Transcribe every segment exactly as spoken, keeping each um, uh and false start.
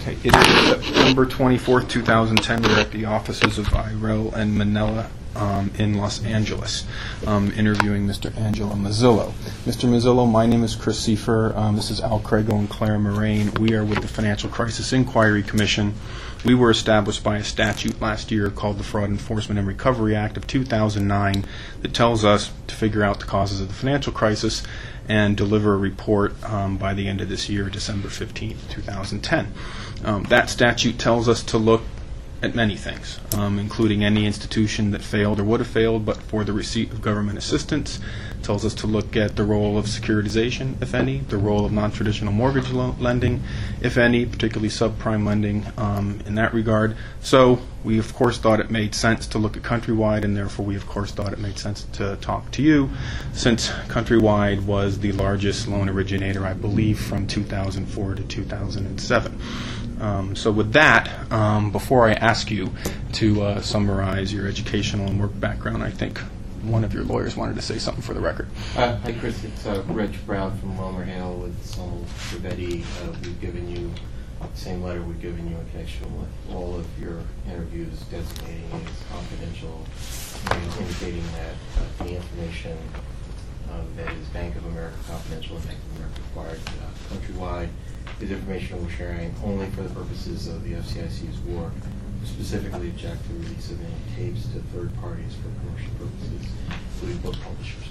Okay, it is September twenty-fourth, two thousand ten. We're at the offices of I R L and Manila um, in Los Angeles, um, interviewing Mister Angelo Mazzillo. Mister Mazzillo, my name is Chris Seifer. Um, this is Al Crago and Claire Moraine. We are with the Financial Crisis Inquiry Commission. We were established by a statute last year called the Fraud Enforcement and Recovery Act of two thousand nine that tells us to figure out the causes of the financial crisis and deliver a report um, by the end of this year, December fifteenth, two thousand ten. Um, that statute tells us to look at many things, um, including any institution that failed or would have failed but for the receipt of government assistance. It tells us to look at the role of securitization, if any, the role of non-traditional mortgage lo- lending, if any, particularly subprime lending um, in that regard. So we, of course, thought it made sense to look at Countrywide, and therefore we, of course, thought it made sense to talk to you, since Countrywide was the largest loan originator, I believe, from two thousand four to two thousand seven. Um, so with that, um, before I ask you to uh, summarize your educational and work background, I think one of your lawyers wanted to say something for the record. Uh, hi, Chris. It's uh, Rich Brown from WilmerHale with Sol Rivetti. Uh, we've given you the same letter we've given you in connection with all of your interviews, designating it as confidential, and indicating that uh, the information um, that is Bank of America confidential and Bank of America required uh, countrywide is information we're sharing only for the purposes of the F C I C's work. We specifically object to the release of any tapes to third parties for commercial purposes, including book publishers.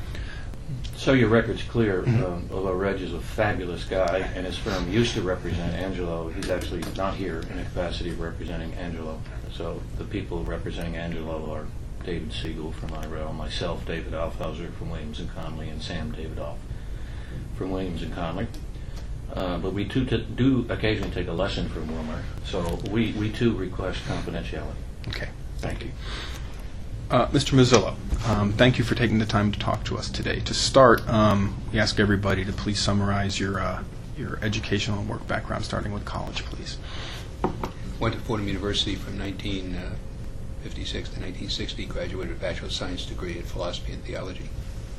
So your record's clear. Um, although Reg is a fabulous guy and his firm used to represent Angelo, he's actually not here in the capacity of representing Angelo. So the people representing Angelo are David Siegel from I R L, myself, David Alfhauser from Williams and Conley, and Sam David Alf from Williams and Conley. Uh, but we too t- do occasionally take a lesson from Wilmer, so we, we too request confidentiality. Okay, thank you. Uh, Mister Mazzillo, um, thank you for taking the time to talk to us today. To start, um, we ask everybody to please summarize your uh, your educational and work background, starting with college, please. Went to Fordham University from nineteen fifty-six to nineteen sixty, graduated with a Bachelor of Science degree in Philosophy and Theology.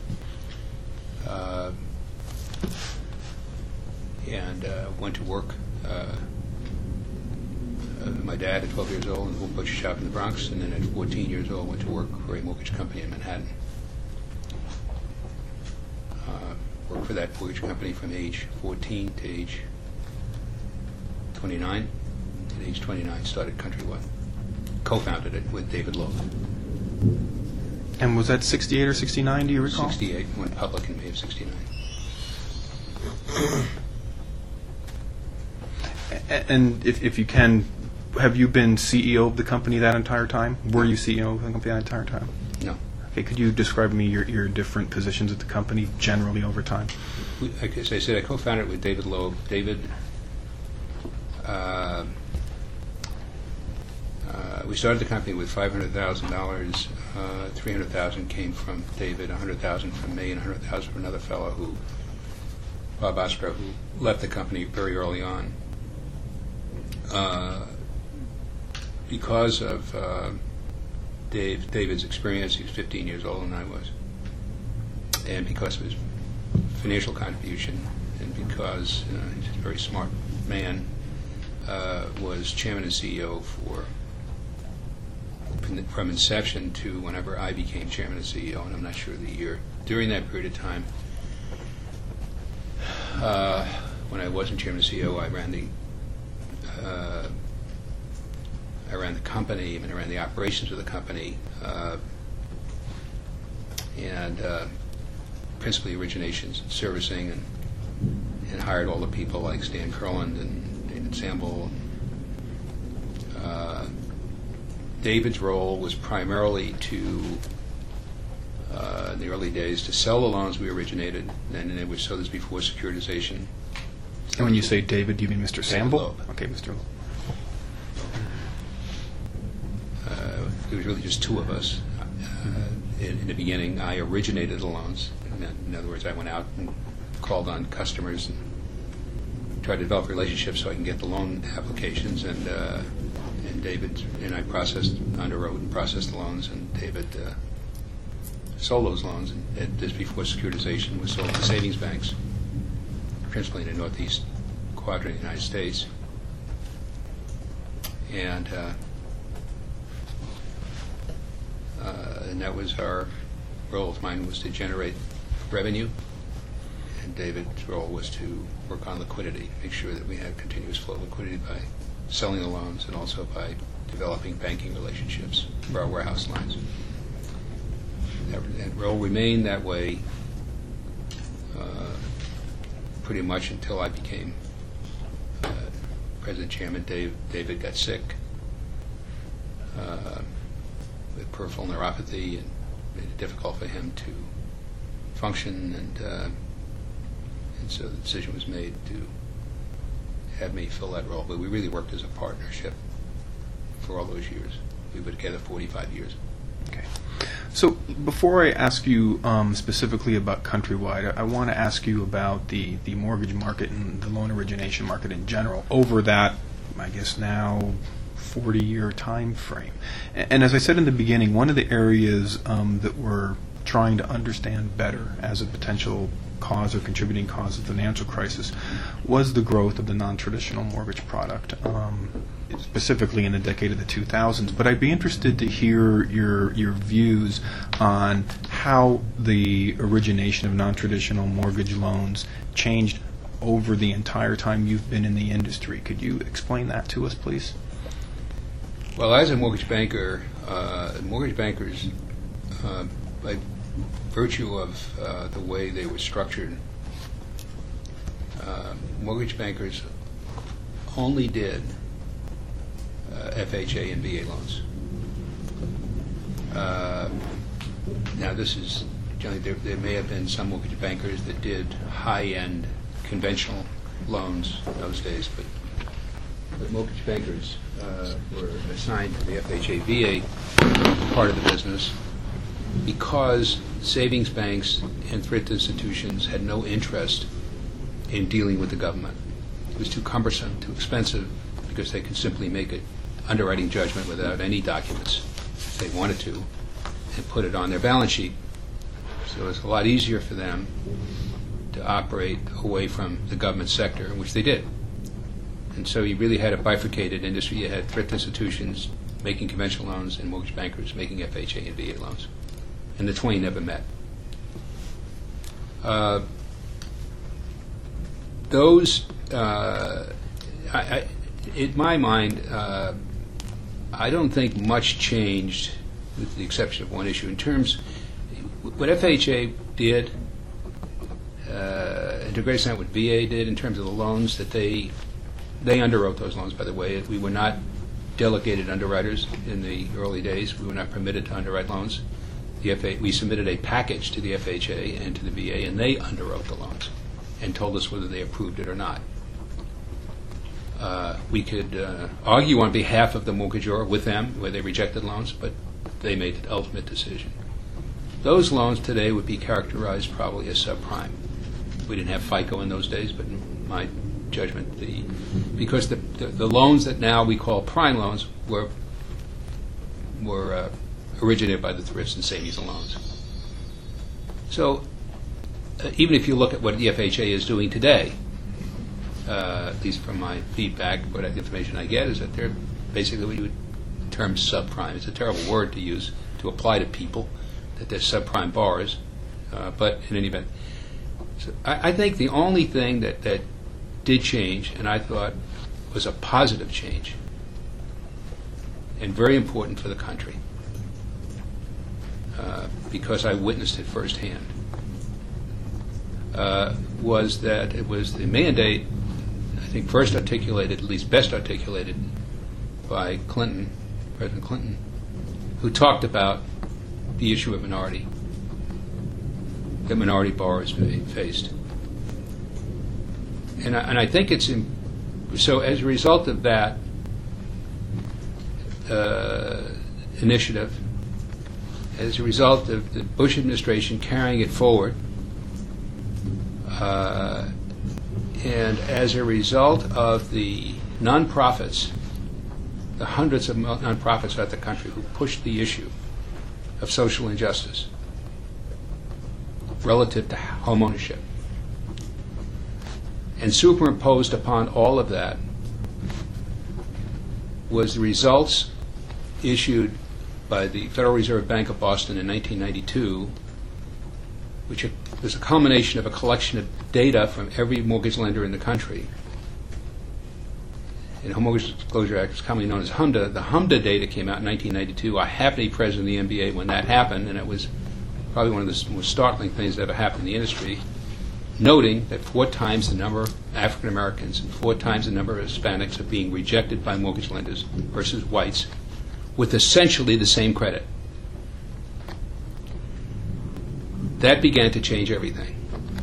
Uh, and uh, went to work. Uh, uh, my dad at twelve years old in a butcher shop in the Bronx, and then at fourteen years old went to work for a mortgage company in Manhattan. Uh, worked for that mortgage company from age fourteen to age twenty-nine. At age twenty-nine, started Countrywide. Co-founded it with David Loeb. And was that sixty-eight or sixty-nine, do you recall? sixty-eight, went public in May of sixty-nine. And if, if you can, have you been C E O of the company that entire time? Were you C E O of the company that entire time? No. Okay, could you describe me your, your different positions at the company generally over time? We, like I said, I co-founded it with David Loeb. David, uh, uh, we started the company with five hundred thousand dollars. Uh, three hundred thousand dollars came from David, one hundred thousand dollars from me, and one hundred thousand dollars from another fellow who, Bob Osprey, who left the company very early on. Uh, because of uh, Dave, David's experience, he was fifteen years older than I was, and because of his financial contribution, and because uh, he's a very smart man, uh, was chairman and C E O for from inception to whenever I became chairman and C E O, and I'm not sure the year. During that period of time, uh, when I wasn't chairman and C E O, I ran the Uh, I ran the company, I mean, I ran the operations of the company, uh, and uh, principally originations and servicing, and, and hired all the people like Stan Kurland and David Samble. Uh, David's role was primarily to, uh, in the early days, to sell the loans we originated, and it was so this before securitization. And when you say David, do you mean Mister David Samble? Loeb. Okay, Mister Loeb. Uh, it was really just two of us. Uh, in, in the beginning, I originated the loans. In, in other words, I went out and called on customers and tried to develop relationships so I can get the loan applications. And uh, and David and I processed, underwrote and processed the loans, and David uh, sold those loans. And, and this before securitization was sold to savings banks, principally in the northeast quadrant of the United States. And, uh, uh, and that was our role. Mine was to generate revenue, and David's role was to work on liquidity, make sure that we had continuous flow of liquidity by selling the loans and also by developing banking relationships for our warehouse lines. That, that role remained that way uh, pretty much until I became uh, President Chairman. Dave, David got sick uh, with peripheral neuropathy and made it difficult for him to function, and uh, and so the decision was made to have me fill that role. But we really worked as a partnership for all those years. We were together forty-five years. Okay. So before I ask you um, specifically about Countrywide, I, I want to ask you about the, the mortgage market and the loan origination market in general over that, I guess now, forty-year time frame. And, and as I said in the beginning, one of the areas um, that we're trying to understand better as a potential cause or contributing cause of the financial crisis was the growth of the non-traditional mortgage product, um, specifically in the decade of the two thousands. But I'd be interested to hear your your views on how the origination of non-traditional mortgage loans changed over the entire time you've been in the industry. Could you explain that to us, please? Well, as a mortgage banker, uh, mortgage bankers, uh, by virtue of uh, the way they were structured, uh, mortgage bankers only did uh, F H A and V A loans. Uh, now, this is generally there, there may have been some mortgage bankers that did high-end conventional loans in those days, but, but mortgage bankers uh, were assigned to the F H A V A part of the business because savings banks and thrift institutions had no interest in dealing with the government. It was too cumbersome, too expensive, because they could simply make an underwriting judgment without any documents if they wanted to and put it on their balance sheet. So it's a lot easier for them to operate away from the government sector, which they did. And so you really had a bifurcated industry. You had thrift institutions making conventional loans and mortgage bankers making F H A and V A loans. And the twain never met. Uh, those, uh, I, I, in my mind, uh, I don't think much changed, with the exception of one issue. In terms, what F H A did, uh, and to a great extent what V A did in terms of the loans that they, they underwrote those loans, by the way. We were not delegated underwriters in the early days. We were not permitted to underwrite loans. The F A, we submitted a package to the F H A and to the V A, and they underwrote the loans and told us whether they approved it or not. Uh, we could uh, argue on behalf of the mortgagor with them where they rejected loans, but they made the ultimate decision. Those loans today would be characterized probably as subprime. We didn't have FICO in those days, but in my judgment, the because the, the, the loans that now we call prime loans were were uh, originated by the thrifts and savings and loans. So uh, even if you look at what the F H A is doing today, uh, at least from my feedback, what information I get is that they're basically what you would term subprime. It's a terrible word to use to apply to people, that they're subprime borrowers, uh, but in any event. So I, I think the only thing that, that did change, and I thought was a positive change, and very important for the country, uh, because I witnessed it firsthand, uh, was that it was the mandate, I think first articulated, at least best articulated, by Clinton, President Clinton, who talked about the issue of minority, that minority borrowers faced. And I, and I think it's, in, so as a result of that uh, initiative, as a result of the Bush administration carrying it forward, uh, and as a result of the nonprofits, the hundreds of nonprofits throughout the country who pushed the issue of social injustice relative to home ownership, and superimposed upon all of that was the results issued by the Federal Reserve Bank of Boston in nineteen ninety-two, which was a culmination of a collection of data from every mortgage lender in the country. In the Mortgage Disclosure Act, it's commonly known as HMDA. The HMDA data came out in nineteen ninety-two. I happened to be president of the M B A when that happened, and it was probably one of the most startling things that ever happened in the industry, noting that four times the number of African Americans and four times the number of Hispanics are being rejected by mortgage lenders versus whites with essentially the same credit. That began to change everything.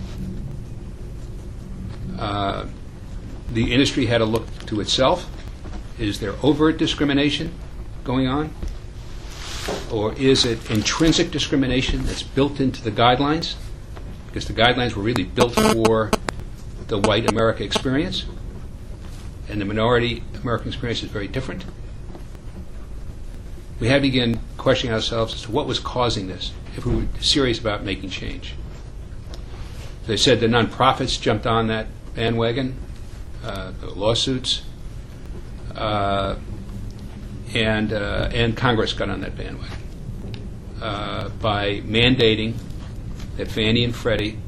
Uh, the industry had to look to itself. Is there overt discrimination going on? Or is it intrinsic discrimination that's built into the guidelines? Because the guidelines were really built for the white America experience, and the minority American experience is very different. We had to begin questioning ourselves as to what was causing this, if we were serious about making change. They said the nonprofits jumped on that bandwagon, uh, the lawsuits, uh, and uh, and Congress got on that bandwagon uh, by mandating that Fannie and Freddie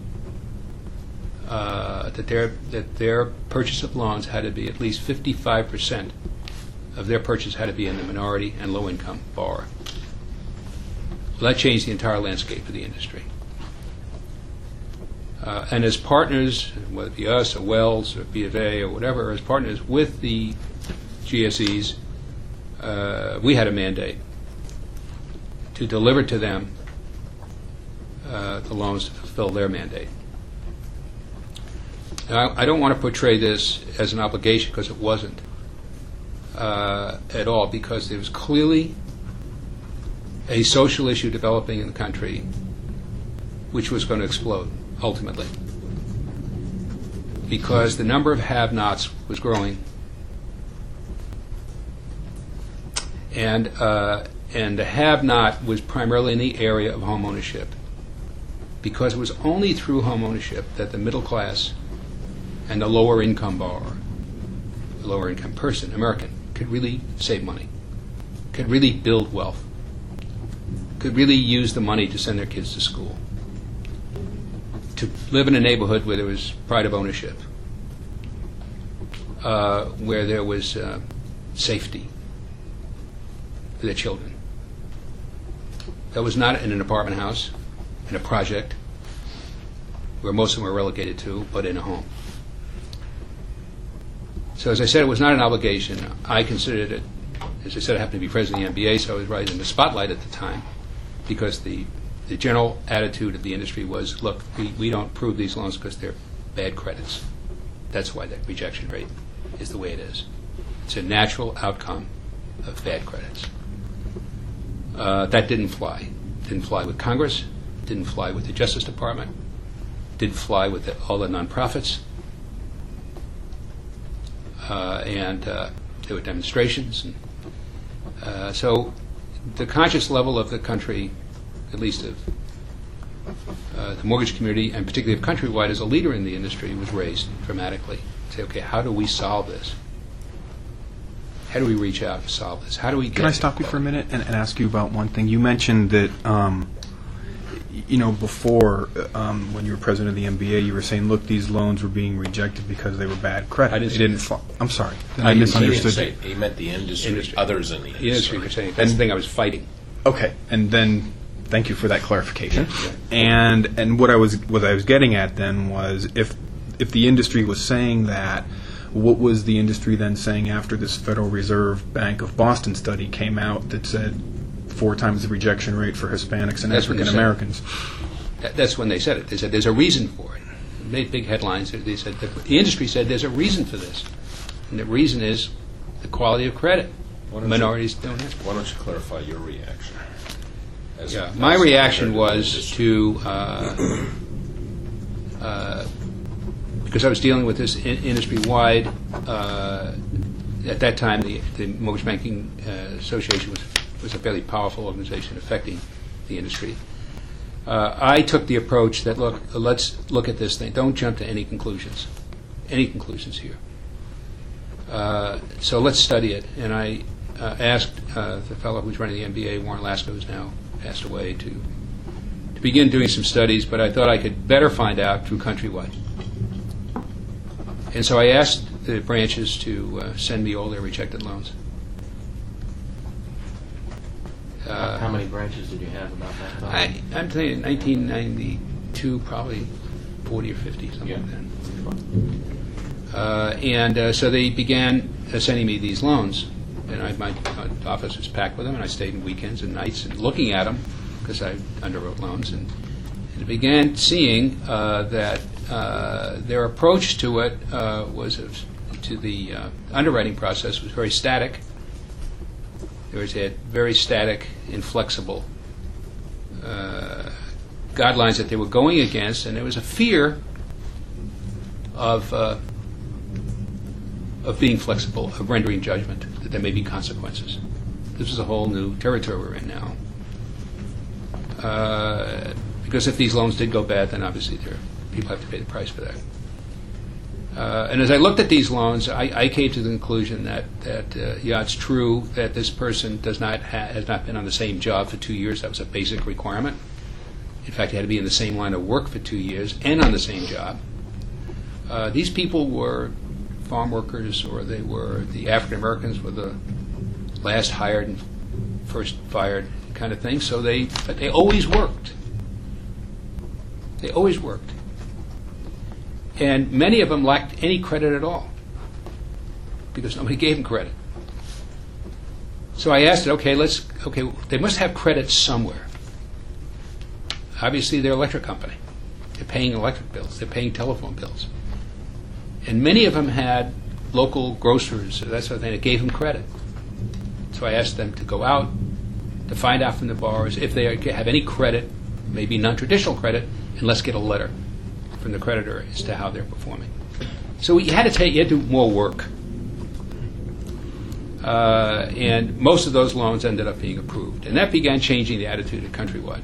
uh, that their that their purchase of loans had to be at least fifty-five percent of their purchase had to be in the minority and low-income borrower. Well, that changed the entire landscape of the industry. Uh, and as partners, whether it be us or Wells or B of A or whatever, as partners with the G S Es, uh, we had a mandate to deliver to them uh, the loans to fulfill their mandate. Now, I don't want to portray this as an obligation, because it wasn't uh, at all, because there was clearly a social issue developing in the country which was going to explode ultimately, because the number of have-nots was growing, and uh, and the have-not was primarily in the area of home ownership, because it was only through home ownership that the middle class and the lower income borrower, the lower income person, American, could really save money, could really build wealth, could really use the money to send their kids to school, to live in a neighborhood where there was pride of ownership, uh, where there was uh, safety for their children. That was not in an apartment house, in a project, where most of them were relegated to, but in a home. So as I said, it was not an obligation. I considered it, as I said, I happened to be president of the M B A, so I was right in the spotlight at the time, because the The general attitude of the industry was, look, we, we don't approve these loans because they're bad credits. That's why that rejection rate is the way it is. It's a natural outcome of bad credits. Uh, that didn't fly. Didn't fly with Congress. Didn't fly with the Justice Department. Didn't fly with the, all the nonprofits. Uh, and uh, there were demonstrations. And, uh, so the conscious level of the country, at least of uh, the mortgage community, and particularly of Countrywide as a leader in the industry, was raised dramatically. Say, okay, how do we solve this? How do we reach out and solve this? How do we get... Can I stop you for a minute and, and ask you about one thing? You mentioned that, um, y- you know, before, um, when you were president of the M B A, you were saying, look, these loans were being rejected because they were bad credit. I didn't They say didn't that. fly. I'm sorry. Then I I didn't- misunderstood He you. didn't say, he meant the industry, Industry. others in the The industry. industry was saying, that's the thing I was fighting. Okay, and then thank you for that clarification. And and what I was what I was getting at then was, if if the industry was saying that, what was the industry then saying after this Federal Reserve Bank of Boston study came out that said four times the rejection rate for Hispanics and That's what they African said. Americans? That, that's when they said it. They said there's a reason for it. They made big headlines. They said that the industry said there's a reason for this, and the reason is the quality of credit. Why don't you- Minorities don't have. Why don't you clarify your reaction? As- Yeah, as my reaction compared to the was industry. to, uh, uh, because I was dealing with this in- industry-wide, uh, at that time, the, the Mortgage Banking uh, Association was, was a fairly powerful organization affecting the industry. Uh, I took the approach that, look, let's look at this thing. Don't jump to any conclusions, any conclusions here. Uh, so let's study it. And I uh, asked uh, the fellow who's running the M B A, Warren Lasko, who's now passed away, to to begin doing some studies, but I thought I could better find out through Countrywide. And so I asked the branches to uh, send me all their rejected loans. Uh, How many branches did you have about that time? I, I'm telling you, in nineteen ninety-two, probably forty or fifty, something Yeah. like that. Uh, and uh, so they began uh, sending me these loans, and I, my, my office was packed with them, and I stayed in weekends and nights and looking at them because I underwrote loans, and, and began seeing uh, that uh, their approach to it uh, was of, to the uh, underwriting process was very static. There was a very static, inflexible uh, guidelines that they were going against, and there was a fear of uh, of being flexible, of rendering judgment, that there may be consequences. This is a whole new territory we're in now. Uh, because if these loans did go bad, then obviously there, people have to pay the price for that. Uh, and as I looked at these loans, I, I came to the conclusion that, that uh, yeah, it's true that this person does not ha- has not been on the same job for two years. That was a basic requirement. In fact, he had to be in the same line of work for two years and on the same job. Uh, these people were farm workers, or they were the African Americans were the last hired and first fired kind of thing. So they, but they always worked. They always worked. And many of them lacked any credit at all because nobody gave them credit. So I asked it, okay, let's, okay, they must have credit somewhere. Obviously, they're an electric company. They're paying electric bills. They're paying telephone bills. And many of them had local grocers, or that sort of thing, that gave them credit. So I asked them to go out to find out from the borrowers if they have any credit, maybe non-traditional credit, and let's get a letter from the creditor as to how they're performing. So you had to take, you had to do more work. Uh, and most of those loans ended up being approved. And that began changing the attitude at Countrywide.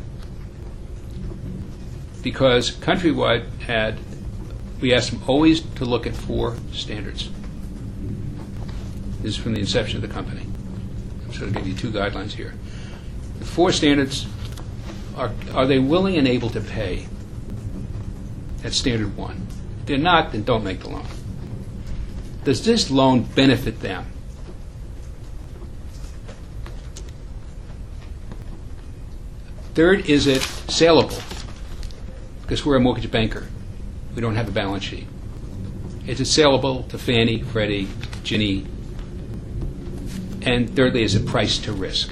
Because Countrywide had, we asked them always to look at four standards. This is from the inception of the company. I'm sort of give you two guidelines here. The four standards are, are they willing and able to pay? That's standard one. If they're not, then don't make the loan. Does this loan benefit them? Third, is it saleable? Because we're a mortgage banker. We don't have a balance sheet. Is it saleable to Fannie, Freddie, Ginnie? And thirdly, is it priced to risk?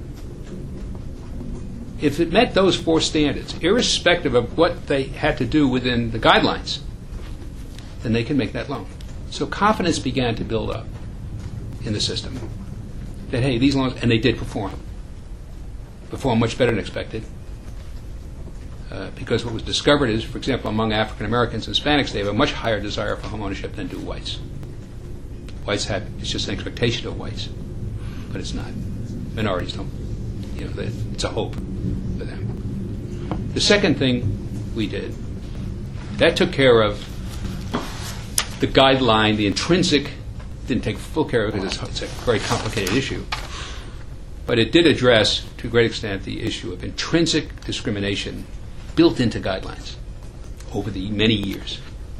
If it met those four standards, irrespective of what they had to do within the guidelines, then they can make that loan. So confidence began to build up in the system that, hey, these loans, and they did perform. Perform much better than expected. Uh, because what was discovered is, for example, among African Americans and Hispanics, they have a much higher desire for home ownership than do whites. Whites have, it's just an expectation of whites, but it's not. Minorities don't. You know, they, it's a hope for them. The second thing we did, that took care of the guideline, the intrinsic, didn't take full care of it because it's, it's a very complicated issue, but it did address, to a great extent, the issue of intrinsic discrimination built into guidelines over the many years.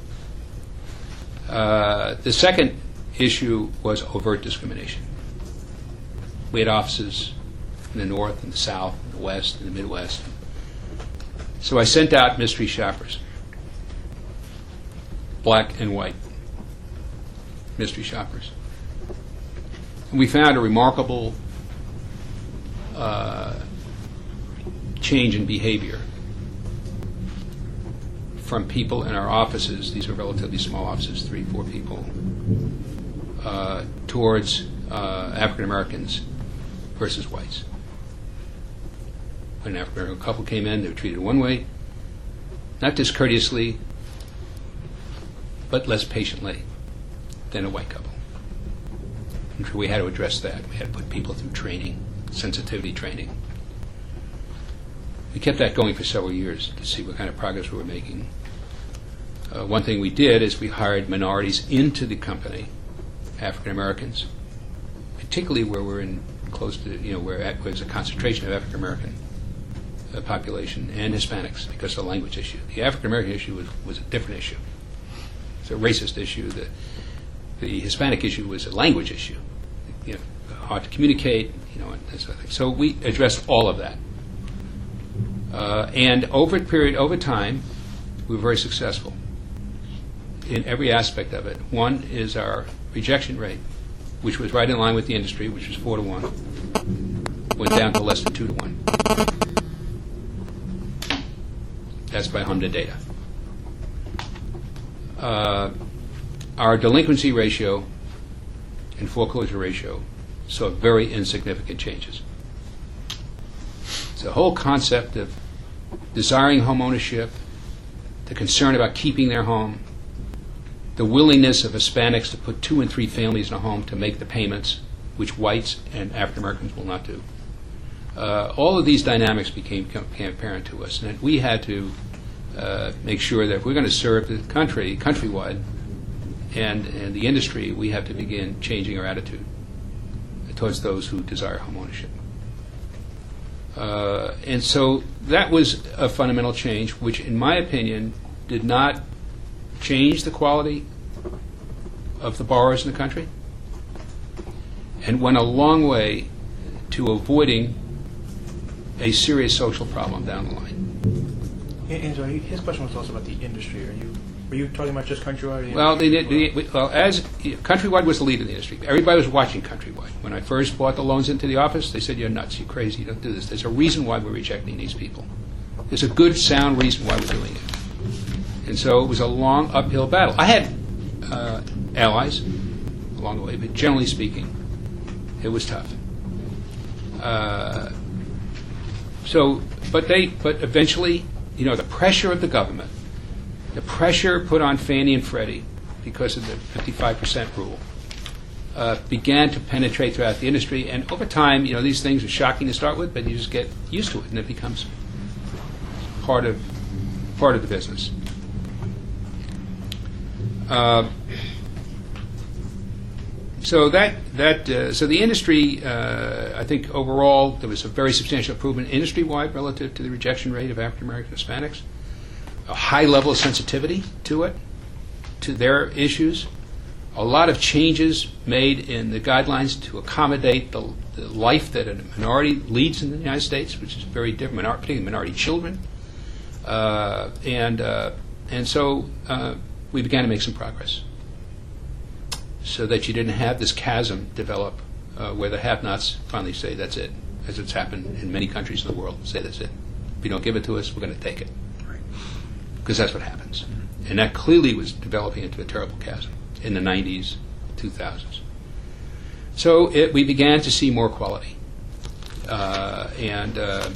Uh, the second issue was overt discrimination. We had offices in the North and the South, and the West and the Midwest. So I sent out mystery shoppers, black and white mystery shoppers. And we found a remarkable uh, change in behavior from people in our offices, these were relatively small offices, three, four people, uh, towards uh, African Americans versus whites. When an African American couple came in, they were treated one way, not discourteously, but less patiently than a white couple. And so we had to address that. We had to put people through training, sensitivity training. We kept that going for several years to see what kind of progress we were making. Uh, one thing we did is we hired minorities into the company African Americans, particularly where we're in close to, you know, where at- there's a concentration of African American uh, population, and Hispanics, because of the language issue. The African American issue was, was a different issue. It's a racist issue. The, the Hispanic issue was a language issue. You know, hard to communicate, you know, and that sort of thing. So we addressed all of that. Uh, and over a period, over time, we were very successful in every aspect of it. One is our rejection rate, which was right in line with the industry, which was four to one, went down to less than two to one. That's by HMDA data. Uh, our delinquency ratio and foreclosure ratio saw very insignificant changes. So the whole concept of desiring home ownership, the concern about keeping their home, the willingness of Hispanics to put two and three families in a home to make the payments, which whites and African Americans will not do. Uh, all of these dynamics became, became apparent to us, and we had to uh, make sure that if we're going to serve the country countrywide and, and the industry, we have to begin changing our attitude towards those who desire home ownership. Uh, and so that was a fundamental change, which, in my opinion, did not change the quality of the borrowers in the country and went a long way to avoiding a serious social problem down the line. Yeah, Angelo, he- his question was also about the industry. Are you are you talking about just Countrywide? or Well, the, industry? the, well, as Countrywide was the leader in the industry, everybody was watching Countrywide. When I first brought the loans into the office, they said, "You're nuts, you're crazy, you don't do this." There's a reason why we're rejecting these people. There's a good, sound reason why we're doing it. And so it was a long uphill battle. I had uh, allies along the way, but generally speaking, it was tough. Uh, so, but they, but eventually, you know, the pressure of the government, the pressure put on Fannie and Freddie because of the fifty-five percent rule, uh, began to penetrate throughout the industry. And over time, you know, these things are shocking to start with, but you just get used to it, and it becomes part of part of the business. Uh, so that that uh, so the industry, uh, I think overall there was a very substantial improvement industry-wide relative to the rejection rate of African American Hispanics. A high level of sensitivity to it, to their issues. A lot of changes made in the guidelines to accommodate the, the life that a minority leads in the United States, which is very different, minor- particularly minority children. Uh, and uh, and so uh, we began to make some progress, so that you didn't have this chasm develop uh, where the have-nots finally say that's it, as it's happened in many countries in the world. Say that's it. If you don't give it to us, we're going to take it. Because that's what happens. And that clearly was developing into a terrible chasm in the nineties, two thousands. So it, we began to see more quality. Uh, and uh,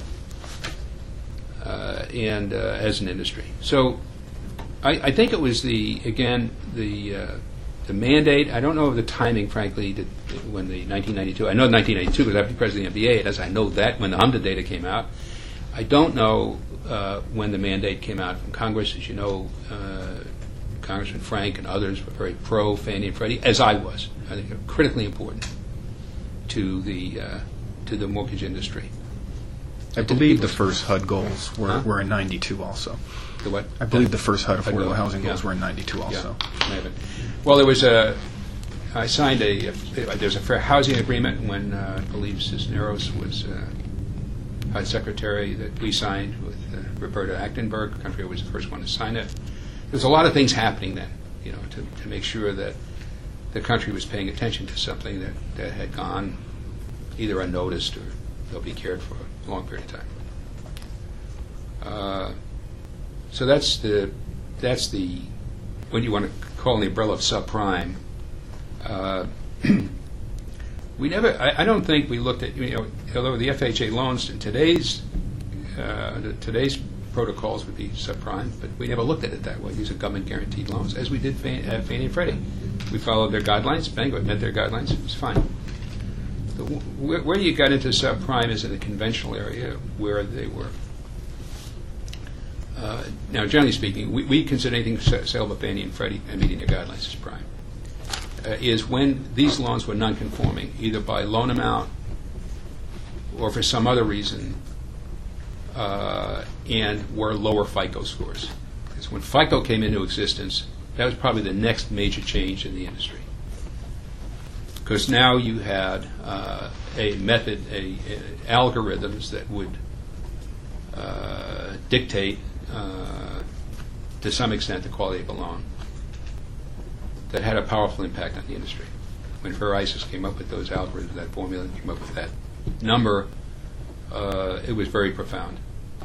uh, and uh, as an industry. So I, I think it was the, again, the uh, the mandate. I don't know of the timing, frankly, to, when the nineteen ninety-two, I know nineteen ninety-two was after the president of the N B A, as I know that when the HMDA data came out. I don't know uh, when the mandate came out from Congress. As you know, uh, Congressman Frank and others were very pro Fannie and Freddie, as I was. I think they're critically important to the uh, to the mortgage industry. I believe the first H U D goals were, Huh? were in ninety-two also. The what? I believe the first H U D H U D affordable goals, housing goals yeah. were in ninety-two also. Yeah, maybe. Well, there was a. I signed a. a there's a fair housing agreement when uh, I believe Cisneros was uh, H U D secretary that we signed with uh, Roberta Achtenberg. Country was the first one to sign it. There's a lot of things happening then, you know, to, to make sure that the country was paying attention to something that, that had gone either unnoticed or nobody cared for a long period of time. Uh, so that's the that's the what you want to call in the umbrella of subprime. Uh, we never. I, I don't think we looked at, you know, although the F H A loans in today's uh, the, today's protocols would be subprime, but we never looked at it that way. These are government guaranteed loans, as we did Fannie, uh, Fannie and Freddie. We followed their guidelines. Bank met their guidelines. It was fine. The, where, where you got into subprime is in the conventional area where they were. Uh, now, generally speaking, we, we consider anything saleable Fannie and Freddie and meeting their guidelines as prime. uh, is when these loans were non-conforming, either by loan amount or for some other reason, uh, and were lower FICO scores. Because when FICO came into existence, that was probably the next major change in the industry. Because now you had uh, a method, a, a algorithms that would uh, dictate, uh, to some extent, the quality of a loan. That had a powerful impact on the industry. When Fair ISIS came up with those algorithms, that formula, and came up with that number, uh, it was very profound.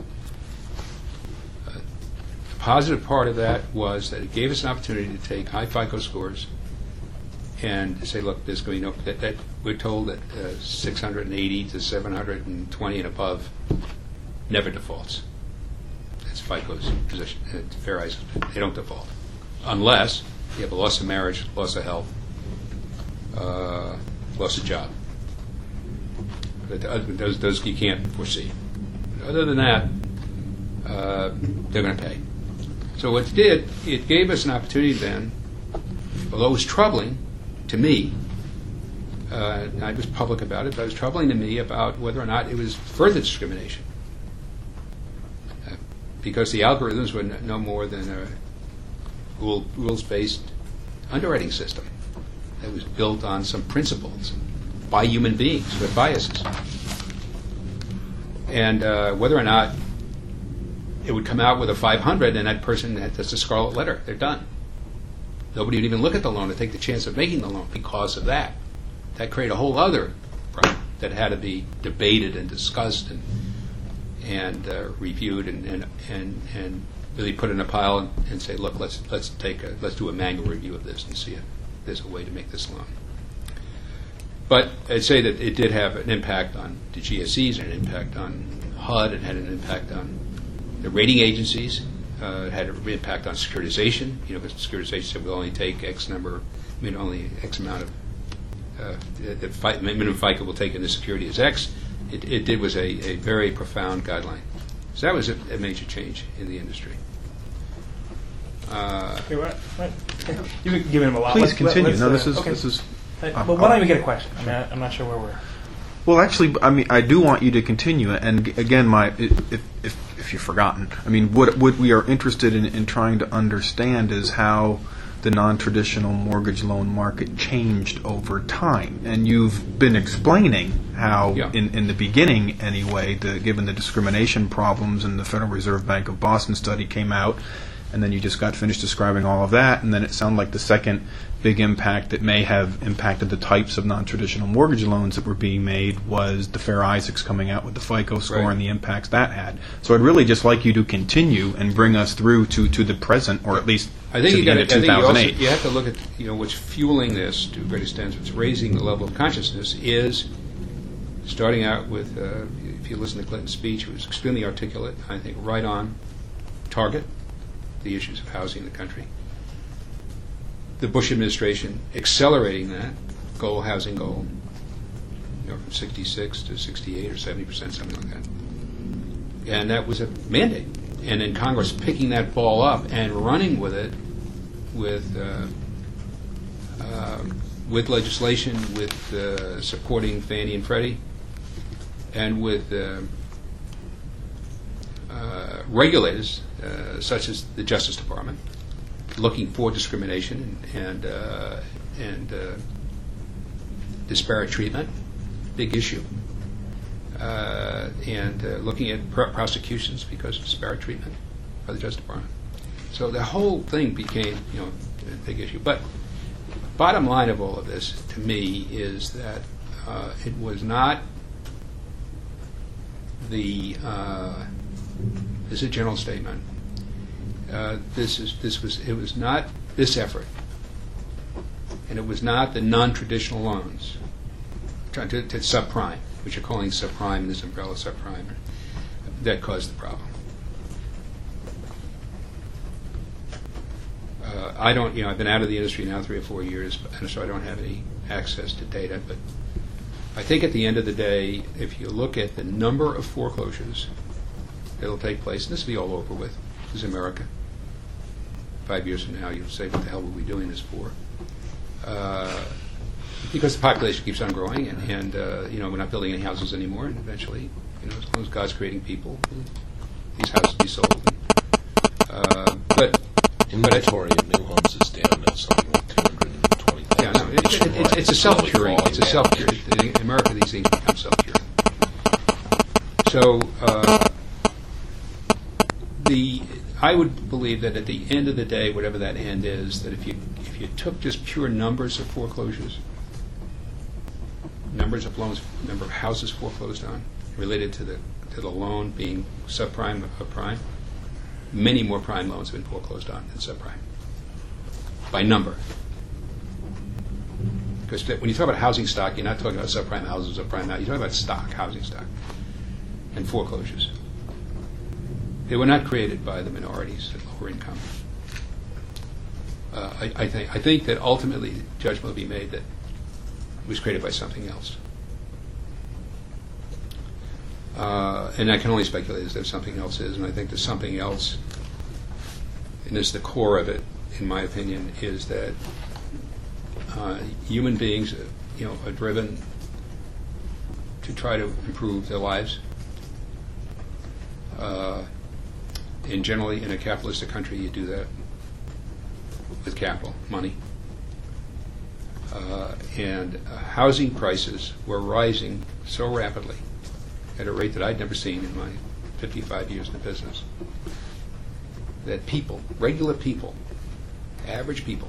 Uh, the positive part of that was that it gave us an opportunity to take high FICO scores and say, look, there's going to be no, that, that we're told that uh, six hundred eighty to seven hundred twenty and above never defaults. That's FICO's position. It's Fair ISIS. They don't default. Unless you have a loss of marriage, loss of health, uh, loss of job. But those, those you can't foresee. Other than that, uh, they're going to pay. So what it did, it gave us an opportunity then, although it was troubling to me, uh, I was public about it, but it was troubling to me about whether or not it was further discrimination. Uh, because the algorithms were n- no more than a rule, rules-based underwriting system that was built on some principles by human beings with biases. And uh, whether or not it would come out with a five hundred and that person had just a scarlet letter, they're done. Nobody would even look at the loan or take the chance of making the loan because of that. That created a whole other problem that had to be debated and discussed and and uh, reviewed and, and and and really put in a pile and, and say, look, let's let's take a, let's do a manual review of this and see if there's a way to make this loan. But I'd say that it did have an impact on the G S Es and an impact on H U D. It had an impact on the rating agencies. Uh, it had an impact on securitization. You know, because securitization said we'll only take X number, I mean, only X amount of uh, the, the fi- minimum FICO will take in the security is X. It, it did was a, a very profound guideline. So that was a, a major change in the industry. Uh, Okay, right, right. You've been giving him a lot. Please Let's- continue. let's, No, uh, this is okay. this is. Uh, uh, Well, why don't we get a question? I mean, I, I'm not sure where we're. Well, actually, I mean, I do want you to continue. And g- again, my if if, if you've forgotten, I mean, what what we are interested in, in trying to understand is how the non-traditional mortgage loan market changed over time. And you've been explaining how, Yeah. in, in the beginning anyway, the, given the discrimination problems and the Federal Reserve Bank of Boston study came out, and then you just got finished describing all of that, and then it sounded like the second big impact that may have impacted the types of non-traditional mortgage loans that were being made was the Fair Isaacs coming out with the FICO score Right. and the impacts that had. So I'd really just like you to continue and bring us through to, to the present, or at least I think to you the got end of I think you, also, 2008. you have to look at you know what's fueling this to a great extent. What's raising the level of consciousness is starting out with. Uh, if you listen to Clinton's speech, it was extremely articulate. I think right on target. The issues of housing in the country. The Bush administration accelerating that goal, housing goal, you know, from sixty-six to sixty-eight or seventy percent, something like that. And that was a mandate. And then Congress picking that ball up and running with it, with uh, uh, with legislation, with uh, supporting Fannie and Freddie, and with uh, uh, regulators uh, such as the Justice Department, looking for discrimination and and, uh, and uh, disparate treatment, big issue, uh, and uh, looking at pr- prosecutions because of disparate treatment by the Justice Department. So the whole thing became, you know, a big issue. But bottom line of all of this, to me, is that uh, it was not the. Uh, this is a general statement. Uh, this is this was it was not this effort, and it was not the non-traditional loans, trying to, to subprime, which you're calling subprime and this umbrella subprime, that caused the problem. Uh, I don't, you know, I've been out of the industry now three or four years, and so I don't have any access to data. But I think at the end of the day, if you look at the number of foreclosures that'll take place, and this will be all over with. This is America. Five years from now, you'll say, what the hell were we doing this for? uh, because the population keeps on growing, and, and uh, you know, we're not building any houses anymore, and eventually, you know, as long as God's creating people, these houses will be sold. And, uh, but inventory of new homes is down to something like two hundred twenty thousand. Yeah, no, it, it, it, it's, it's a self-curing. It's a self-curing. In America, these things become self-curing. So, uh, the I would believe that at the end of the day, whatever that end is, that if you if you took just pure numbers of foreclosures, numbers of loans, number of houses foreclosed on, related to the to the loan being subprime or prime, many more prime loans have been foreclosed on than subprime by number. Because when you talk about housing stock, you're not talking about subprime houses or prime houses. You're talking about stock, housing stock, and foreclosures. They were not created by the minorities at lower income. Uh, I, I think I think that ultimately judgment will be made that it was created by something else. Uh, and I can only speculate as to if something else is, and I think that something else, and this is the core of it, in my opinion, is that uh, human beings, uh, you know, are driven to try to improve their lives. Uh, and generally, in a capitalistic country, you do that with capital, money. Uh, and uh, housing prices were rising so rapidly at a rate that I'd never seen in my fifty-five years in the business, that people, regular people, average people,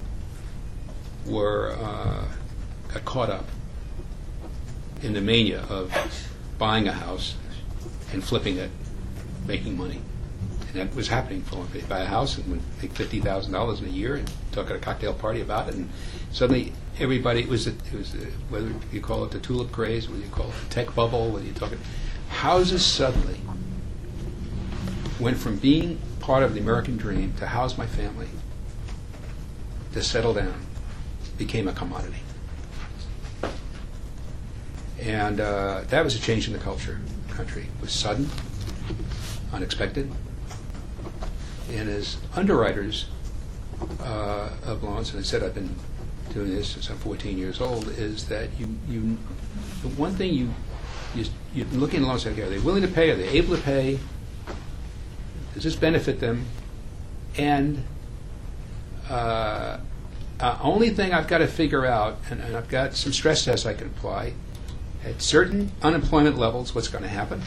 were uh, got caught up in the mania of buying a house and flipping it, making money. And that was happening for them. They buy a house and would make fifty thousand dollars in a year and talk at a cocktail party about it, and suddenly everybody, it was, a, it was a, whether you call it the tulip craze, whether you call it the tech bubble, whether you talk it, houses suddenly went from being part of the American dream to house my family, to settle down, became a commodity. And uh, that was a change in the culture of the country. It was sudden, unexpected. And as underwriters uh, of loans, and I said I've been doing this since I'm fourteen years old, is that you, you the one thing you, you you're looking at loans like, are they willing to pay? Are they able to pay? Does this benefit them? And uh, uh, only thing I've got to figure out, and, and I've got some stress tests I can apply, at certain unemployment levels, what's going to happen?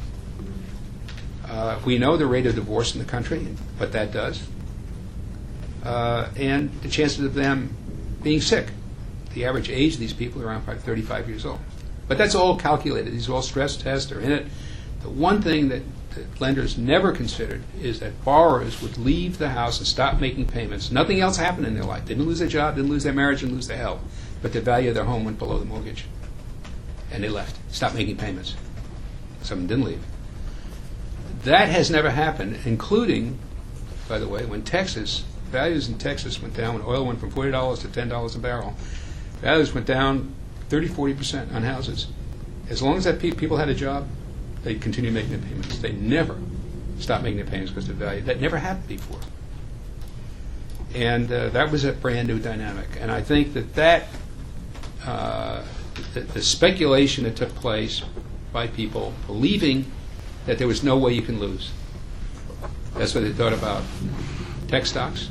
Uh, we know the rate of divorce in the country, what that does, uh, and the chances of them being sick. The average age of these people are around thirty-five years old. But that's all calculated. These are all stress tests. They're in it. The one thing that, that lenders never considered is that borrowers would leave the house and stop making payments. Nothing else happened in their life. They didn't lose their job, didn't lose their marriage, didn't lose their health. But the value of their home went below the mortgage. And they left, stopped making payments. Some of them didn't leave. That has never happened, including, by the way, when Texas, values in Texas went down, when oil went from forty dollars to ten dollars a barrel, values went down thirty, forty percent on houses. As long as that pe- people had a job, they continued making their payments. They never stopped making their payments because of the value. That never happened before. And uh, that was a brand new dynamic. And I think that that, uh, the, the speculation that took place by people believing that there was no way you can lose. That's what they thought about tech stocks.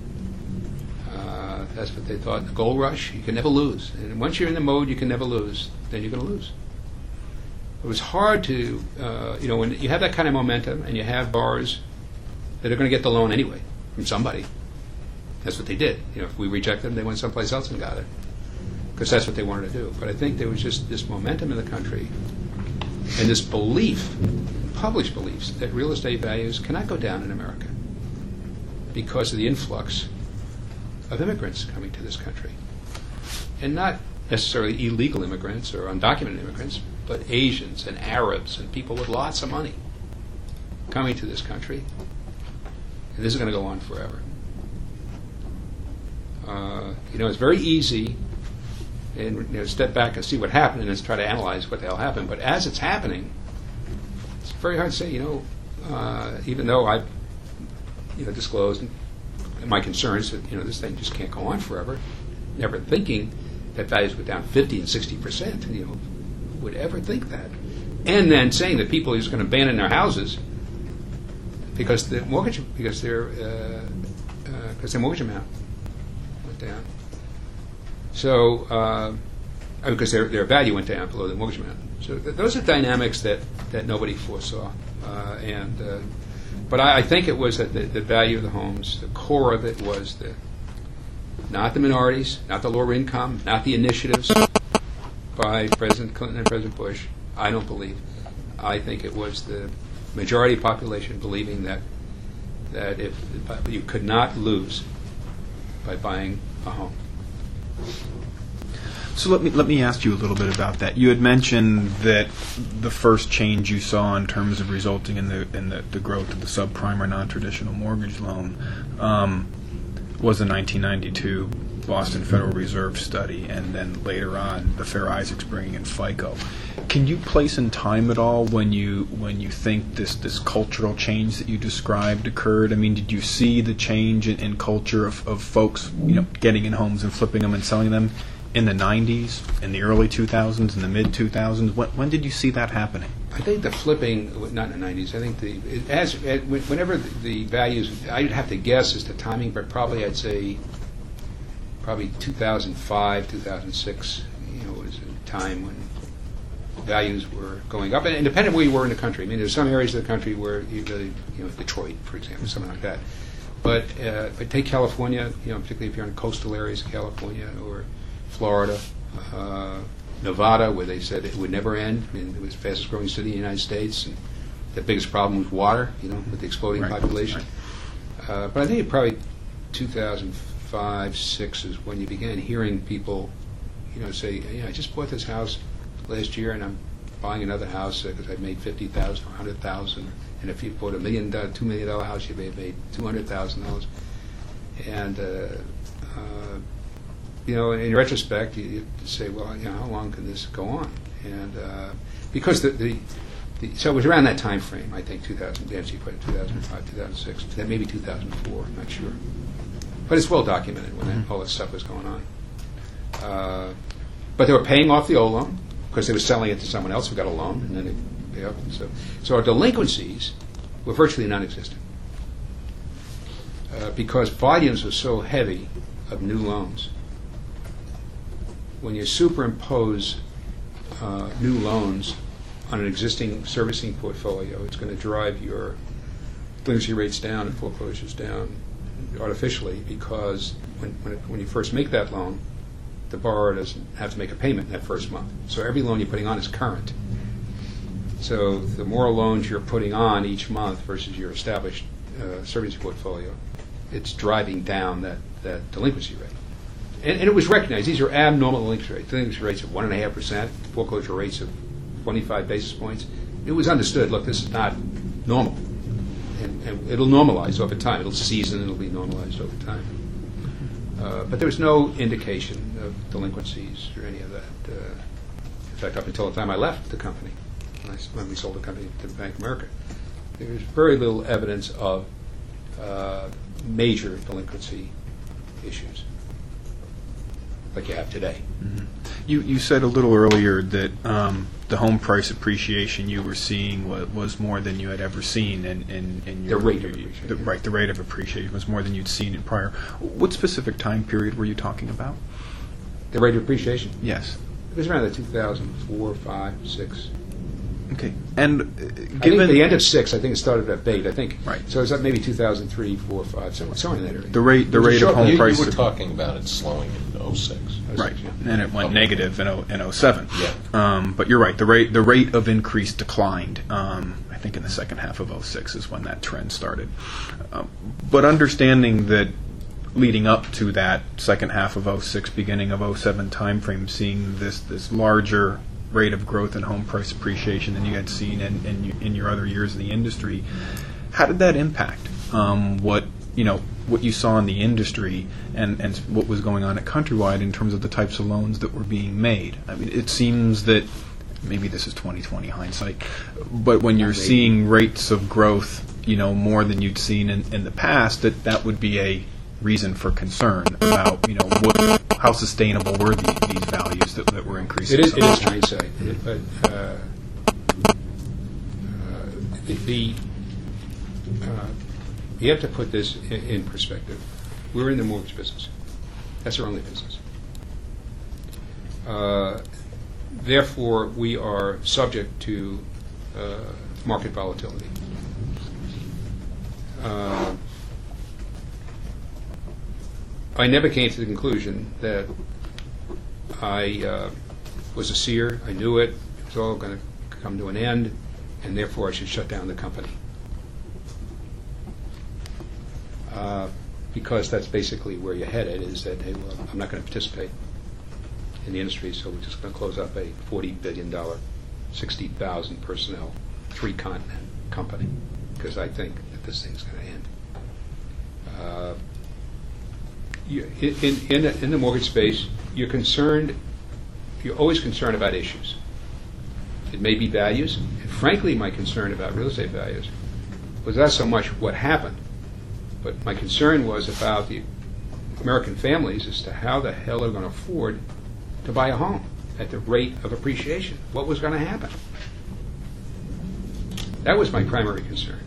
Uh, that's what they thought. The gold rush, you can never lose. And once you're in the mode, you can never lose. Then you're going to lose. It was hard to, uh, you know, when you have that kind of momentum and you have borrowers that are going to get the loan anyway from somebody. That's what they did. You know, if we rejected them, they went someplace else and got it because that's what they wanted to do. But I think there was just this momentum in the country and this belief, published beliefs, that real estate values cannot go down in America because of the influx of immigrants coming to this country. And not necessarily illegal immigrants or undocumented immigrants, but Asians and Arabs and people with lots of money coming to this country. And this is going to go on forever. Uh, you know, it's very easy and you know, step back and see what happened and then try to analyze what the hell happened. But as it's happening, it's very hard to say, you know, uh, even though I've you know, disclosed my concerns that, you know, this thing just can't go on forever. never thinking that values were down fifty and sixty percent. You know, would ever think that? And then saying that people are just going to abandon their houses because the mortgage because their uh, uh, because their mortgage amount went down. So uh, because their their value went down below the mortgage amount. So th- those are dynamics that, that nobody foresaw. Uh, and uh, but I, I think it was that the, the value of the homes, the core of it was the not the minorities, not the lower income, not the initiatives by President Clinton and President Bush. I don't believe. I think it was the majority of the population believing that that if, if you could not lose by buying a home. So let me let me ask you a little bit about that. You had mentioned that the first change you saw in terms of resulting in the in the, the growth of the subprime or non-traditional mortgage loan um, was the nineteen ninety-two Boston Federal Reserve study, and then later on the Fair Isaacs bringing in FICO. Can you place in time at all when you when you think this, this cultural change that you described occurred? I mean, did you see the change in, in culture of, of folks, you know, getting in homes and flipping them and selling them in the nineties, in the early two thousands, in the mid two thousands? When, when did you see that happening? I think the flipping, not in the nineties, I think the, it, as, whenever the, the values, I'd have to guess as to timing, but probably I'd say probably two thousand five, two thousand six, you know, was a time when values were going up, and independent of where you were in the country. I mean, there's some areas of the country where you really, you know, Detroit, for example, something like that. But uh, but take California, you know, particularly if you're in coastal areas of California or Florida, uh, Nevada, where they said it would never end. I mean, it was the fastest growing city in the United States, and the biggest problem was water, you know, with the exploding Right. population. Right. Uh, but I think it probably two thousand five, six is when you began hearing people, you know, say, yeah, I just bought this house last year, and I'm buying another house because uh, I made fifty thousand or one hundred thousand. And if you bought a million, uh, two million dollar house, you may have made two hundred thousand dollars. And uh, uh, you know, in retrospect, you, you say, well, you know, how long can this go on? And uh, because the, the, the so it was around that time frame, I think, two thousand, Nancy put it, two thousand five, two thousand six, then maybe two thousand four, I'm not sure. But it's well documented when that, all this stuff was going on. Uh, but they were paying off the old loan because they were selling it to someone else who got a loan, and then they pay up. And so, so our delinquencies were virtually non-existent uh, because volumes were so heavy of new loans. When you superimpose uh, new loans on an existing servicing portfolio, it's going to drive your delinquency rates down and foreclosures down artificially, because when when, it, when you first make that loan, the borrower doesn't have to make a payment in that first month. So every loan you're putting on is current. So the more loans you're putting on each month versus your established uh, servicing portfolio, it's driving down that, that delinquency rate. And, and it was recognized. These are abnormal delinquency rates. Delinquency rates of one point five percent, foreclosure rates of twenty-five basis points. It was understood, look, this is not normal. And, and it'll normalize over time. It'll season, it'll be normalized over time. Uh, but there was no indication of delinquencies or any of that. Uh, in fact, up until the time I left the company, when, I, when we sold the company to Bank of America, there was very little evidence of uh, major delinquency issues like you have today. Mm-hmm. You you said a little earlier that um, the home price appreciation you were seeing was, was more than you had ever seen, and in, in, in your The rate of your- appreciation. the- right, the rate of appreciation was more than you'd seen in prior. What specific time period were you talking about? The rate of appreciation, Yes. it was around the two thousand four, five, six. Okay. And uh, I think given the end of six, I think it started at eight, I think. Right. So it's up maybe two thousand three, four, five, somewhere, somewhere in that area. the rate the It was a rate of short- home You, price you were talking about it slowing in oh six. right, Yeah. and it went negative in oh- in oh seven. Yeah. Um, but you're right. The rate the rate of increase declined. Um, I think in the second half of oh six is when that trend started. Um, but understanding that leading up to that second half of oh six, beginning of oh seven timeframe, seeing this this larger rate of growth in home price appreciation than you had seen in, in, you- in your other years in the industry, how did that impact um, what you know what you saw in the industry and, and what was going on at Countrywide in terms of the types of loans that were being made? I mean, it seems that maybe this is twenty twenty hindsight, but when you're seeing rates of growth, you know, more than you'd seen in, in the past, that that would be a reason for concern about, you know, what, how sustainable were the, these values that, that were increasing? It is, so it is much? hindsight, it- but uh, uh, the, the uh, you have to put this in, in perspective. We're in the mortgage business. That's our only business. Uh, therefore, we are subject to uh, market volatility. Uh, I never came to the conclusion that I uh, was a seer. I knew it. It was all going to come to an end, and therefore I should shut down the company. Uh, because that's basically where you're headed, is that, hey, well, I'm not going to participate in the industry, so we're just going to close up a forty billion dollars, sixty thousand personnel, three-continent company, because I think that this thing's going to end. Uh, you, in, in, in the mortgage space, you're concerned, you're always concerned about issues. It may be values, and frankly, my concern about real estate values was not so much what happened, but my concern was about the American families as to how the hell they're going to afford to buy a home at the rate of appreciation. What was going to happen? That was my primary concern.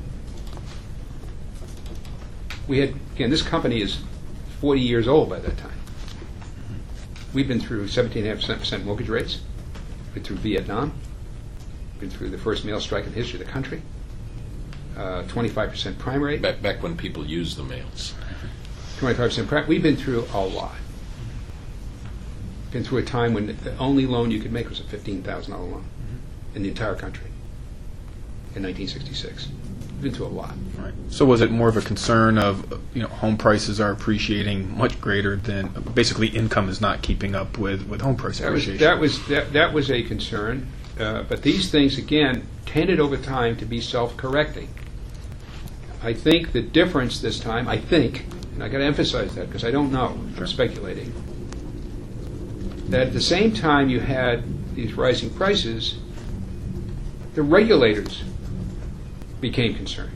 We had, again, this company is forty years old by that time. We've been through seventeen point five percent mortgage rates, been through Vietnam, been through the first mail strike in the history of the country, uh, twenty-five percent prime rate. Back, back when people used the mails. twenty-five percent prime. We've been through a lot. Been through a time when the only loan you could make was a fifteen thousand dollars loan in the entire country in nineteen sixty-six. We've been through a lot. Right. So was it more of a concern of, you know, home prices are appreciating much greater than, basically income is not keeping up with, with home price That was appreciation? that was that, that was a concern, uh, but these things again tended over time to be self-correcting. I think the difference this time, I think, and I got to emphasize that because I don't know, I'm speculating, that at the same time you had these rising prices, the regulators became concerned.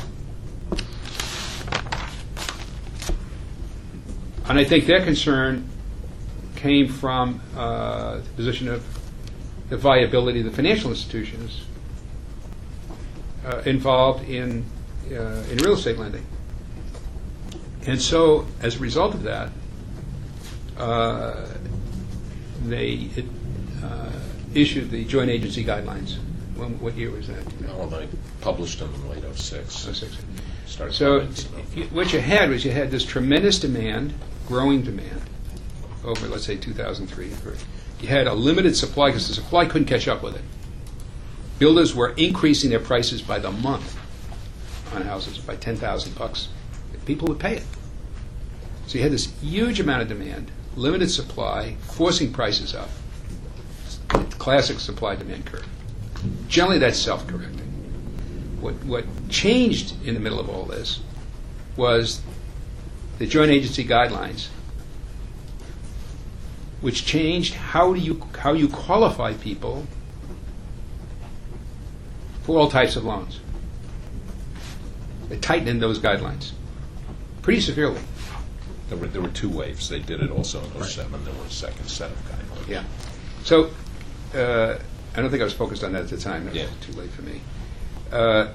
And I think their concern came from uh, the position of the viability of the financial institutions uh, involved in uh, in real estate lending. And so, as a result of that, uh, they it, uh, issued the joint agency guidelines. When, what year was that? Well, they published them in late oh six. oh six. Started So coming stuff. you- what you had was you had this tremendous demand, growing demand, over, let's say, two thousand three. You had a limited supply because the supply couldn't catch up with it. Builders were increasing their prices by the month on houses by ten thousand bucks. People would pay it. So you had this huge amount of demand, limited supply, forcing prices up. Classic supply-demand curve. Generally, that's self-correcting. What, what changed in the middle of all this was the joint agency guidelines, which changed how do you how you qualify people for all types of loans. They tightened those guidelines pretty severely. There were, there were two waves. They did it also in oh seven. There were a second set of guidelines. Yeah. So uh, I don't think I was focused on that at the time. That Yeah. was too late for me. Uh,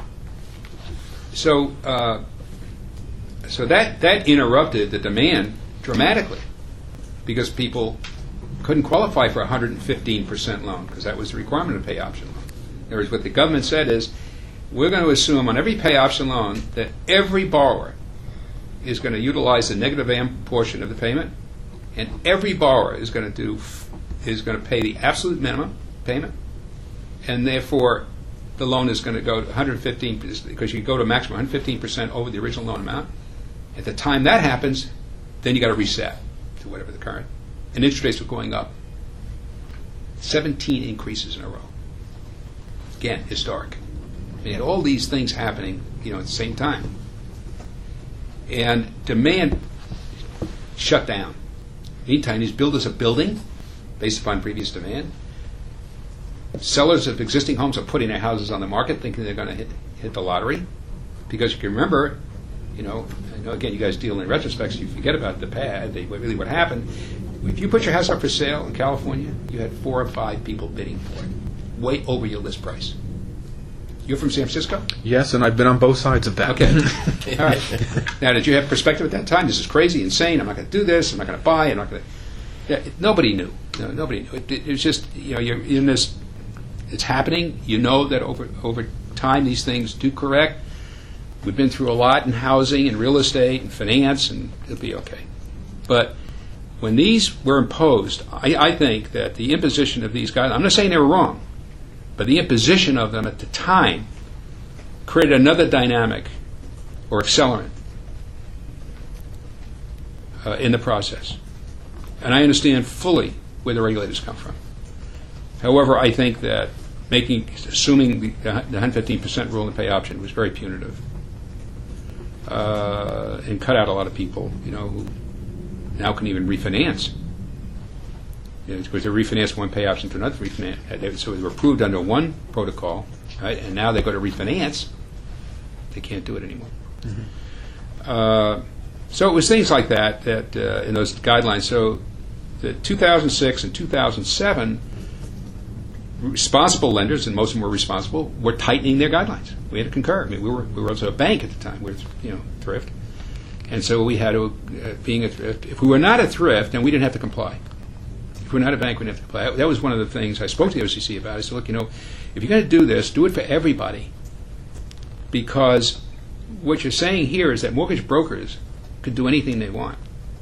so uh, so that that interrupted the demand dramatically because people couldn't qualify for a one hundred fifteen percent loan because that was the requirement of pay option loan. In other words, what the government said is, we're going to assume on every pay option loan that every borrower is going to utilize the negative A M portion of the payment, and every borrower is going to do is going to pay the absolute minimum payment, and therefore the loan is going to go to one hundred fifteen because you go to a maximum one hundred fifteen percent over the original loan amount. At the time that happens, then you got to reset to whatever the current, and interest rates were going up. seventeen increases in a row. Again, historic. You had all these things happening, you know, at the same time. And demand shut down. Meantime, these builders are building based upon previous demand. Sellers of existing homes are putting their houses on the market thinking they're going to hit, hit the lottery. Because you can remember, you know, I know, again, you guys deal in retrospect, so you forget about the past, the, what really what happened. If you put your house up for sale in California, you had four or five people bidding for it, way over your list price. You're from San Francisco? Yes, and I've been on both sides of that. Okay. All right. Now, did you have perspective at that time? This is crazy, insane. I'm not going to do this. I'm not going to buy. I'm not going to. Yeah, it, nobody knew. No, nobody knew. It, it, it was just, you know, you're in this. It's happening. You know that over over time these things do correct. We've been through a lot in housing and real estate and finance, and it'll be okay. But when these were imposed, I, I think that the imposition of these guidelines, I'm not saying they were wrong, but the imposition of them at the time created another dynamic or accelerant uh, in the process. And I understand fully where the regulators come from. However, I think that making, assuming the, the one hundred fifteen percent rule and pay option was very punitive uh, and cut out a lot of people, you know, who now can even refinance. You know, because they refinance one pay option to another refinance. So they were approved under one protocol, right? And now they go to refinance. They can't do it anymore. Mm-hmm. Uh, so it was things like that that uh, in those guidelines. So the two thousand six and two thousand seven, responsible lenders, and most of them were responsible, were tightening their guidelines. We had to concur. I mean, we were we were also a bank at the time. We were, you know, thrift, and so we had to, uh, being a thrift. If we were not a thrift, then we didn't have to comply. If we're not a bank, we didn't have to comply. That was one of the things I spoke to the O C C about. I said, look, you know, if you're going to do this, do it for everybody, because what you're saying here is that mortgage brokers could do anything they want,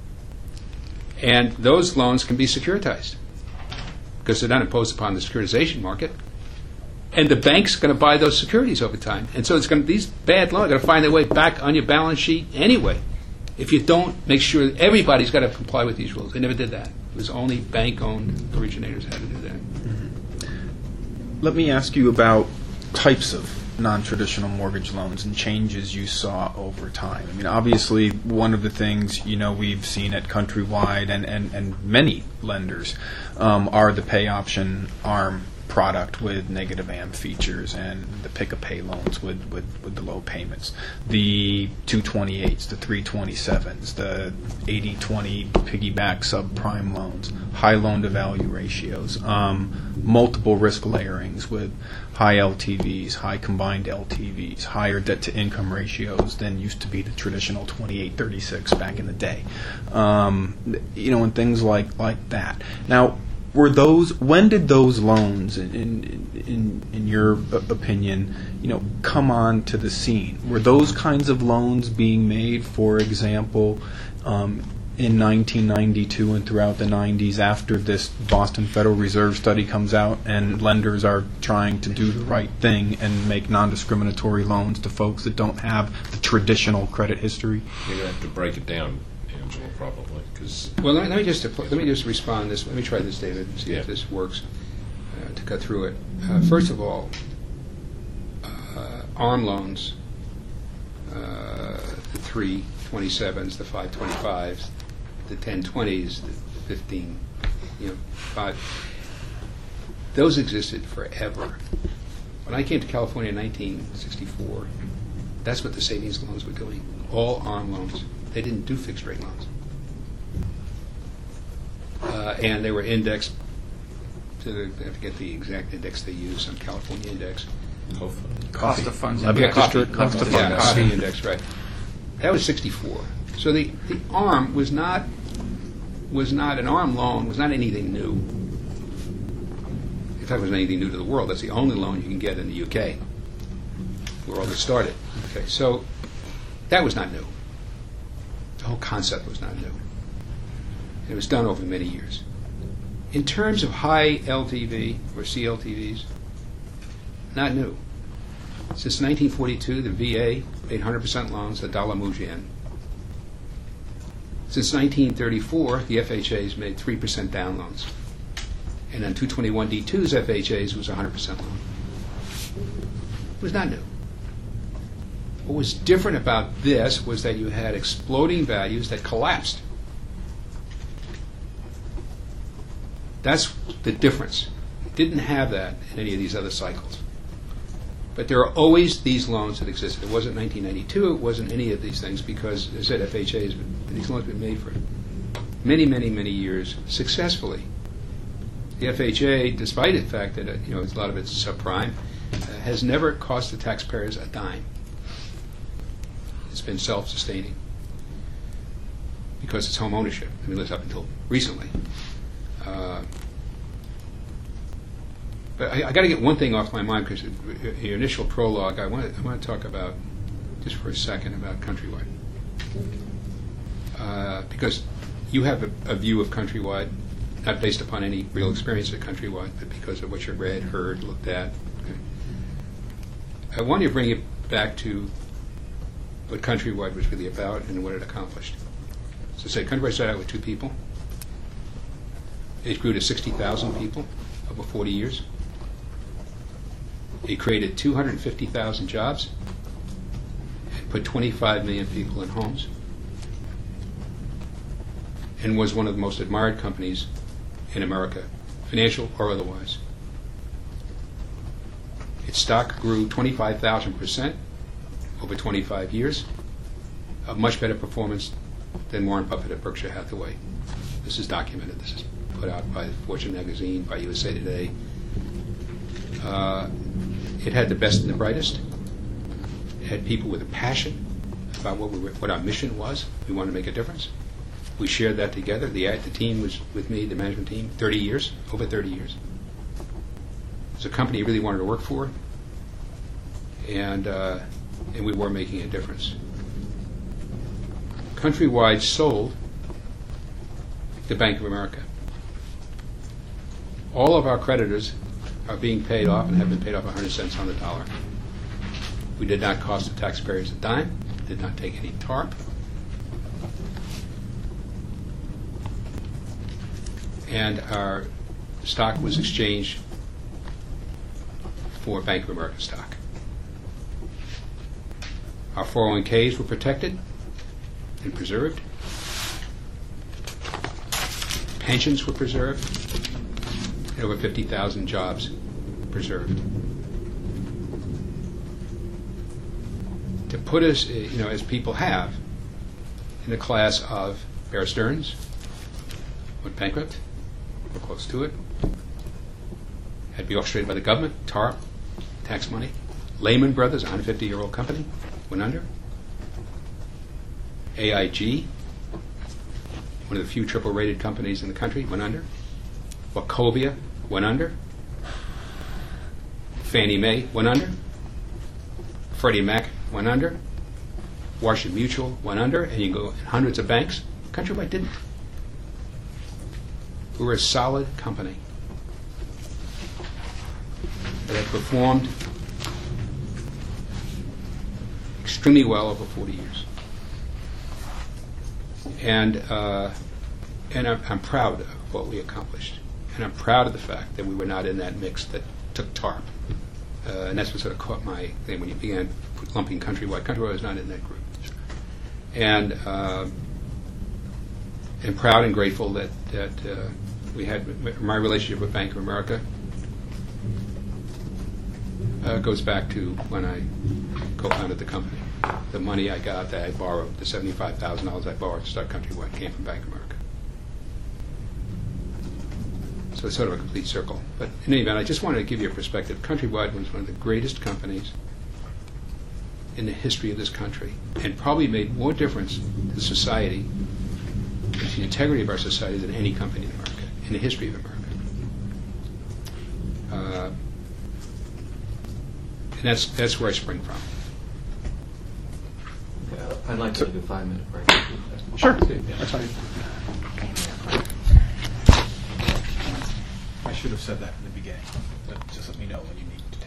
and those loans can be securitized because they're not imposed upon the securitization market, and the bank's going to buy those securities over time, and so it's going to, these bad loans are going to find their way back on your balance sheet anyway. If you don't make sure that everybody's got to comply with these rules, they never did that. It was only bank-owned originators had to do that. Mm-hmm. Let me ask you about types of non-traditional mortgage loans and changes you saw over time. I mean, obviously, one of the things, you know, we've seen at Countrywide and, and, and many lenders um, are the pay option ARM product with negative A M features and the pick-a-pay loans with, with, with the low payments. The two twenty-eights, the three twenty-sevens, the eighty twenty piggyback subprime loans, high loan-to-value ratios, um, multiple risk layerings with high L T Vs, high combined L T Vs, higher debt-to-income ratios than used to be the traditional twenty-eight thirty-six back in the day. Um, you know, and things like, like that. Now, were those, when did those loans, in, in, in, in your opinion, you know, come on to the scene? Were those kinds of loans being made, for example, um, in nineteen ninety-two and throughout the nineties after this Boston Federal Reserve study comes out and lenders are trying to do the right thing and make non-discriminatory loans to folks that don't have the traditional credit history? You're going to have to break it down, Angela, probably. Cause well, let me, let me just let me just respond this. Let me try this, David, and see yeah. if this works uh, to cut through it. Uh, first of all, uh, ARM loans, uh, the three twenty-sevens, the five twenty-fives, the ten twenties, the fifteen, you know, five. Those existed forever. When I came to California in nineteen sixty-four, that's what the savings loans were doing. All ARM loans. They didn't do fixed rate loans. Uh, and they were indexed to the, I forget the exact index they use, some California index. hopefully. Cost of funds. Levy index. coffee. Cost of Cost of funds. Yeah, funds. coffee index, right. That was sixty-four. So the, the ARM was not was not an ARM loan was not anything new. In fact, it wasn't anything new to the world. That's the only loan you can get in the U K, where all this started. Okay, so that was not new. The whole concept was not new. It was done over many years. In terms of high L T V or C L T Vs, not new. Since nineteen forty-two, the V A made one hundred percent loans, the dollar moved yen. Since nineteen thirty-four, the F H As made three percent down loans. And on two twenty-one D two's F H As was one hundred percent loan. It was not new. What was different about this was that you had exploding values that collapsed. That's the difference. It didn't have that in any of these other cycles. But there are always these loans that exist. It wasn't nineteen ninety-two, it wasn't any of these things, because, as I said, F H A, has been, these loans have been made for many, many, many years successfully. The F H A, despite the fact that uh, you know a lot of it's subprime, uh, has never cost the taxpayers a dime. It's been self-sustaining because it's home ownership. I mean, it was up until recently. Uh, but I, I got to get one thing off my mind, because the initial prologue, I want to, I want to talk about just for a second about Countrywide, uh, because you have a, a view of Countrywide, not based upon any real experience at Countrywide, but because of what you read, heard, looked at. Okay. I want to bring it back to what Countrywide was really about and what it accomplished. So say Countrywide started out with two people. It grew to sixty thousand people over forty years. It created two hundred fifty thousand jobs and put twenty-five million people in homes, and was one of the most admired companies in America, financial or otherwise. Its stock grew twenty-five thousand percent over twenty-five years, a much better performance than Warren Buffett at Berkshire Hathaway. This is documented. This is put out by Fortune magazine, by U S A Today. Uh, it had the best and the brightest. It had people with a passion about what we were, what our mission was. We wanted to make a difference. We shared that together. The, the team was with me, the management team, thirty years, over thirty years. It was a company you really wanted to work for, and uh, and we were making a difference. Countrywide sold to Bank of America. All of our creditors are being paid off and have been paid off one hundred cents on the dollar. We did not cost the taxpayers a dime, did not take any TARP. And our stock was exchanged for Bank of America stock. Our four oh one Ks were protected and preserved. Pensions were preserved, and over fifty thousand jobs preserved. To put us, you know, as people have, in the class of Bear Stearns, went bankrupt, or close to it, had to be orchestrated by the government, TARP, tax money. Lehman Brothers, a one hundred fifty-year-old company, went under. A I G, one of the few triple-rated companies in the country, went under. Wachovia went under. Fannie Mae went under. Freddie Mac went under. Washington Mutual went under, and you go in hundreds of banks. Countrywide didn't. We were a solid company that had performed extremely well over forty years. And uh, and I'm, I'm proud of what we accomplished. And I'm proud of the fact that we were not in that mix that took TARP. Uh, and that's what sort of caught my thing when you began lumping Countrywide. Countrywide was not in that group. And uh, and proud and grateful that, that uh, we had my relationship with Bank of America uh, goes back to when I co-founded the company. The money I got that I borrowed, the seventy-five thousand dollars I borrowed to start Countrywide, came from Bank of America. So it's sort of a complete circle. But in any event, I just wanted to give you a perspective. Countrywide was one of the greatest companies in the history of this country, and probably made more difference to society, to the integrity of our society, than any company in America, in the history of America. Uh, and that's that's where I spring from. I'd like to take a five-minute break. Sure. That's fine. I should have said that in the beginning, but just let me know when you need.